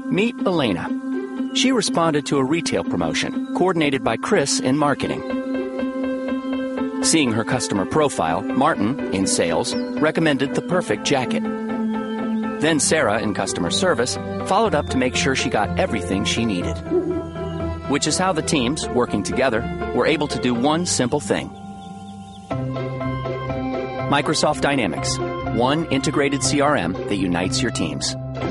Meet Elena. She responded to a retail promotion coordinated by Chris in marketing. Seeing her customer profile, Martin, in sales, recommended the perfect jacket. Then Sarah, in customer service, followed up to make sure she got everything she needed. Which is how the teams, working together, were able to do one simple thing. Microsoft Dynamics, one integrated CRM that unites your teams.